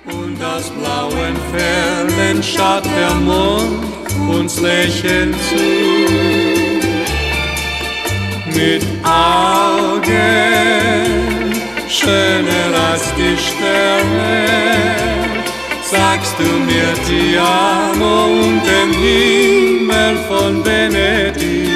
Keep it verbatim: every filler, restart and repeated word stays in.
Und aus blauen Fernen schaut der Mond uns lächelnd zu. Mit Augen schöner als die Sterne sagst du mir Ti amo und den Himmel von Venedig